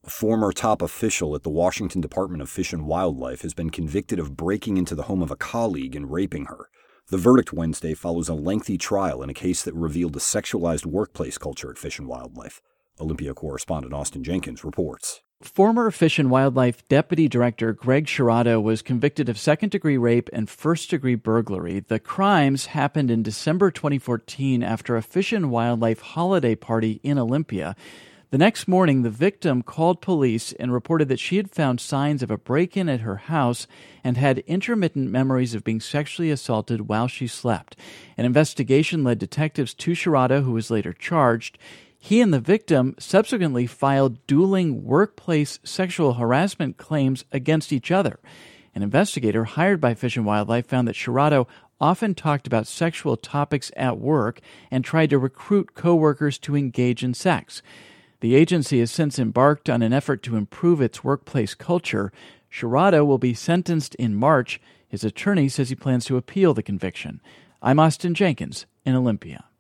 A former top official at the Washington Department of Fish and Wildlife has been convicted of breaking into the home of a colleague and raping her. The verdict Wednesday follows a lengthy trial in a case that revealed a sexualized workplace culture at Fish and Wildlife. Olympia correspondent Austin Jenkins reports. Former Fish and Wildlife Deputy Director Greg Sciarratto was convicted of second-degree rape and first-degree burglary. The crimes happened in December 2014 after a Fish and Wildlife holiday party in Olympia. The next morning, the victim called police and reported that she had found signs of a break-in at her house and had intermittent memories of being sexually assaulted while she slept. An investigation led detectives to Sciarratto, who was later charged. He and the victim subsequently filed dueling workplace sexual harassment claims against each other. An investigator hired by Fish and Wildlife found that Sciarratto often talked about sexual topics at work and tried to recruit coworkers to engage in sex. The agency has since embarked on an effort to improve its workplace culture. Sciarratto will be sentenced in March. His attorney says he plans to appeal the conviction. I'm Austin Jenkins in Olympia.